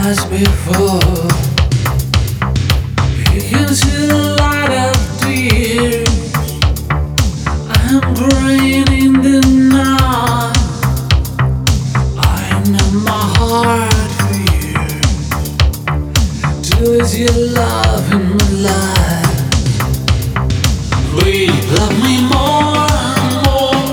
as before. You can see the light of tears. I'm crying in the night. I know my heart fears to lose your love in my life. Please love me more and more.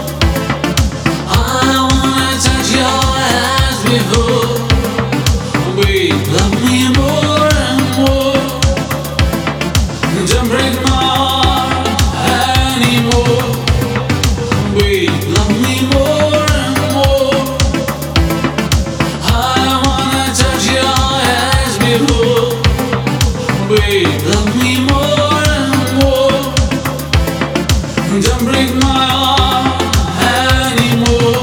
I wanna touch your hands before. Please love me more and more. Don't break my heart anymore. Please love me more and more. I wanna touch your hands before. Please love me more and more. Don't break my heart anymore.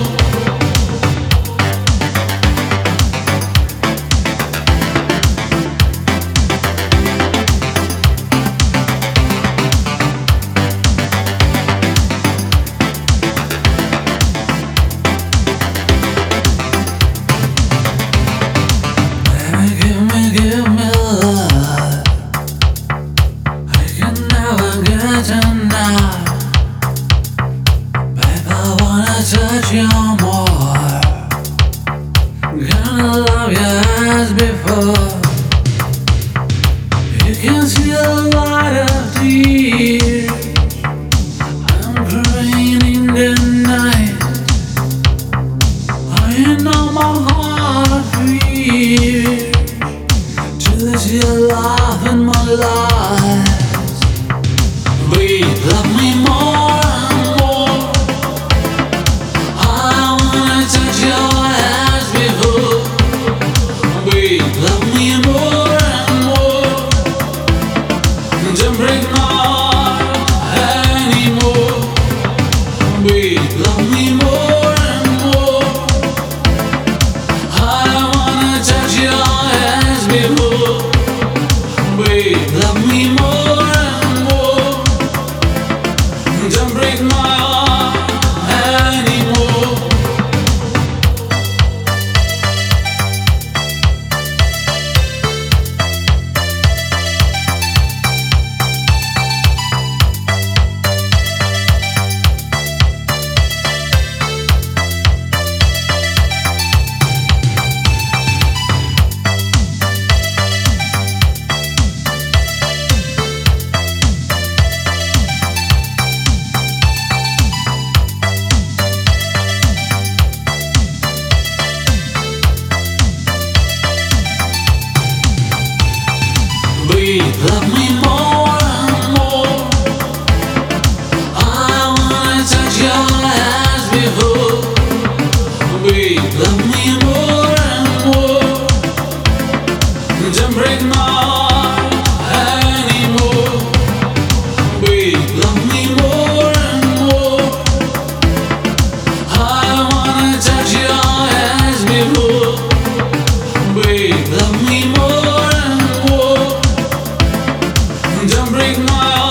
Give me love. I can never get enough. Babe, I wanna touch you more. Gonna love you as before. You can see the light of tears. I'm crying in the night. I know my heart fears to lose your love in my life. Please love me more and more. I wanna touch your hands before. Please love me more and more. Don't break my heart anymore. Please love me more and more. I wanna touch your hands before. Please love me more and more. Don't break my heart anymore. Please love me more and more. I wanna touch your hands before. Please love me more and more. Don't break my heart anymore. Please love me more and more. I wanna touch your hands before. Please love me more and more. Don't break my heart.